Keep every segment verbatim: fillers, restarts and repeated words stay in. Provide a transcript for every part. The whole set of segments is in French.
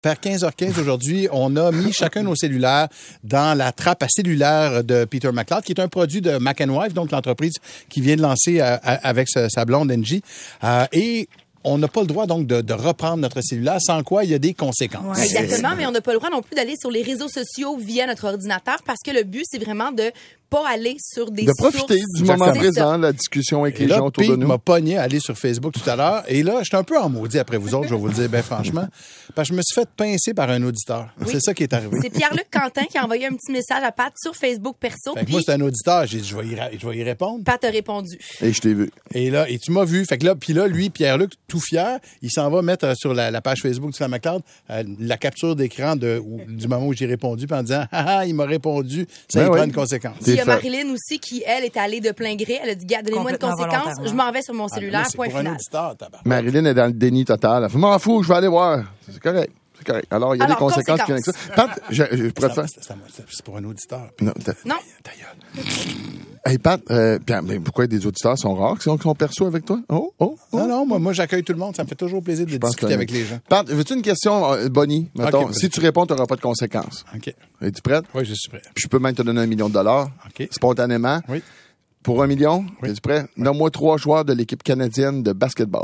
Vers quinze heures quinze aujourd'hui, on a mis chacun nos cellulaires dans la trappe à cellulaire de Peter McLeod, qui est un produit de Mac and Wife, donc l'entreprise qui vient de lancer euh, avec sa, sa blonde Angie. Euh, et on n'a pas le droit donc de, de reprendre notre cellulaire, sans quoi il y a des conséquences. Ouais, exactement, mais on n'a pas le droit non plus d'aller sur les réseaux sociaux via notre ordinateur parce que le but, c'est vraiment de pas aller sur des De profiter sources. du moment présent, la discussion avec et les là, gens autour Pete de nous. m'a pogné à aller sur Facebook tout à l'heure. Et là, j'étais un peu en maudit après vous autres, je vais vous le dire bien franchement. Parce que je me suis fait pincer par un auditeur. Oui. C'est ça qui est arrivé. C'est Pierre-Luc Quentin qui a envoyé un petit message à Pat sur Facebook perso. Fait que moi, c'est un auditeur. J'ai dit, je vais y, je vais y répondre. Pat a répondu. Et je t'ai vu. Et là, et tu m'as vu. Fait que là, puis là, lui, Pierre-Luc, tout fier, il s'en va mettre euh, sur la, la page Facebook de la McLeod euh, la capture d'écran de, où, du moment où j'ai répondu, puis en disant, ah ah, il m'a répondu. Ça, ben il oui. prend une conséquence. Il y a Marilyn aussi qui, elle, est allée de plein gré. Elle a dit, gars, donnez-moi une conséquence. Je m'en vais sur mon cellulaire, ah, point pour final. Un auditeur, tabarnak. Marilyn est dans le déni total. Elle fait, m'en fous, je vais aller voir. C'est correct. C'est correct. Alors, il y a Alors, des conséquences qui viennent avec ça. Pat, je, je pourrais te faire. C'est pour un auditeur. Non. Non. Ta gueule. Hey, Pat, euh, mais pourquoi des auditeurs sont rares qui sont, qui sont perçus avec toi? Oh, oh, oh. Non, non, moi, moi j'accueille tout le monde. Ça me fait toujours plaisir de discuter avec les gens. Pat, veux-tu une question, euh, Bonnie? Mettons, okay, si tu réponds, tu n'auras pas de conséquences. OK. Es-tu prête? Oui, je suis prêt. Puis je peux même te donner un million de dollars. OK. Spontanément. Oui. Pour un million? Oui. Es-tu prêt? Oui. Nomme-moi trois joueurs de l'équipe canadienne de basketball.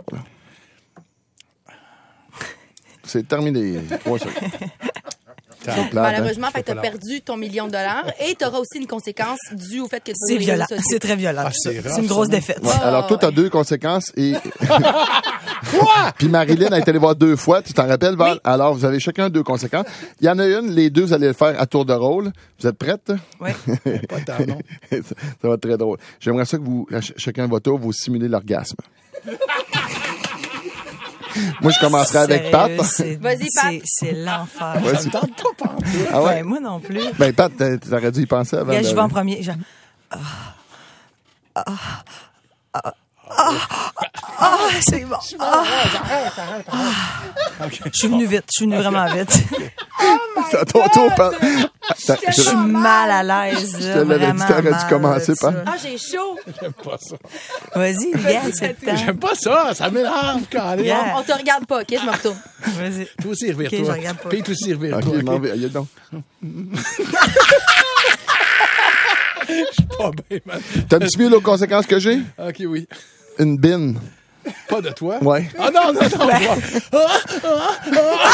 C'est terminé. Trois secondes. Donc, malheureusement, tu as perdu ton million de dollars et tu auras aussi une conséquence due au fait que tu C'est violent. C'est très violent. Ah, c'est, c'est une grosse défaite. Ouais, alors, toi, tu as deux conséquences et. Quoi? Puis Marilyn a été allée voir deux fois. Tu t'en rappelles, Val? Oui. Alors, vous avez chacun deux conséquences. Il y en a une, les deux, vous allez le faire à tour de rôle. Vous êtes prêtes? Oui. Pas tant, non. ça, ça va être très drôle. J'aimerais ça que vous, chacun à votre tour, vous simulez l'orgasme. Moi, je commencerai avec Pat. Vas-y, Pat. C'est, c'est l'enfer. Ouais, c'est... Tente pas, Pat. Ah ouais? Ben, moi non plus. Ben, Pat, t'aurais dû y penser avant. Regarde, de... je vais en premier. Je... Ah. Ah. Ah. Ah. Ah. C'est bon. Ah. Ah. Je suis venue vite. Je suis venue vraiment vite. C'est à ton tour, Pat. Je suis mal à l'aise. Je te l'avais dit, t'aurais dû commencer, Pat. Ah, j'ai chaud. J'aime pas ça. Vas-y, regarde, c'est le temps. J'aime pas ça. Ça m'énerve quand même. Yeah. On te regarde pas, OK? Je me retourne. Vas-y. Toi aussi, revire-toi. OK, je regarde pas. Pete aussi, revire-toi. OK, Okay. m'en vais. Allez donc. Je suis pas bien, man. T'aimes-tu mieux l'autre conséquence que j'ai? OK, oui. Une bine. Pas de toi? Ouais. Ah non, non, non. Ben... Ah, ah, ah.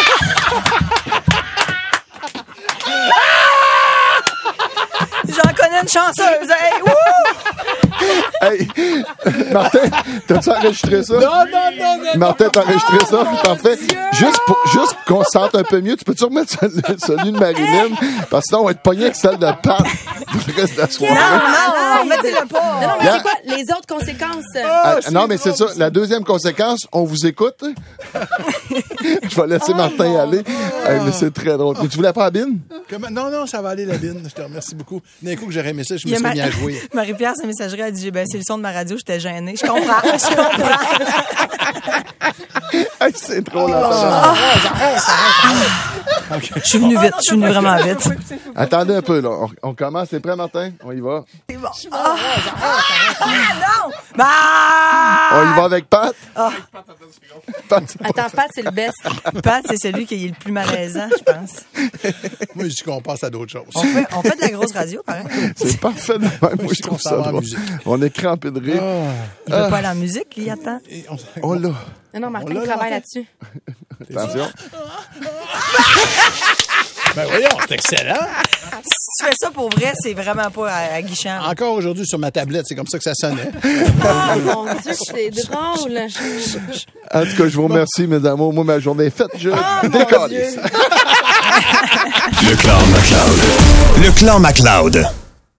J'en connais une chanceuse. Hey, wouh! Hey, Martin, t'as-tu enregistré ça? Non, non, non, non. Martin, t'as enregistré ça? Oh, Parfait. Juste pour, juste pour qu'on se sente un peu mieux, tu peux-tu remettre celui de Marilyn? Parce que sinon, on va être pogné avec celle de Pat pour le reste de la soirée. Non, non, mettez-le pas. Non, non, mais Yeah. c'est quoi les autres conséquences? Ah, non, mais c'est ça. La deuxième conséquence, on vous écoute. Je vais laisser Oh, Martin y aller. Hey, mais c'est très drôle. Mais tu voulais pas la bine? Comment? Non, non, ça va aller, la bine. Je te remercie beaucoup. D'un coup que j'aurais aimé ça, je me Il y a serais Ma- mis à jouer. Marie-Pierre, sa messagerie, a dit j'ai baissé le son de ma radio, j'étais gênée. Je comprends. Je comprends. Hey, c'est drôle. Oh. Je suis venue vite. Je suis venue vraiment vite. Attendez un peu, là. On, on commence. T'es prêt, Martin? On y va. C'est bon. Ah, non! Bah! On y va avec Pat? Ah. Pat, c'est pas- Attends, Pat, c'est le best. Pat, c'est celui qui est le plus malaisant, je pense. Moi, je dis qu'on passe à d'autres choses. On fait, on fait de la grosse radio, pareil. C'est parfait de même. Moi, je trouve qu'on ça s'en va en drôle. musique. On est crampé de rire. Il veut pas aller en musique, il attend. Et on- Oh là. Non, non, Martin On l'a, travaille là, là-dessus. Attention. Ben voyons, c'est excellent. Si tu fais ça pour vrai, c'est vraiment pas aguichant. Encore aujourd'hui sur ma tablette, c'est comme ça que ça sonnait. Oh mon Dieu, c'est drôle. En tout cas, je vous remercie, mes amours. Moi, ma journée est faite. Je Oh, décolle. mon Dieu. Le clan McLeod. Le clan McLeod.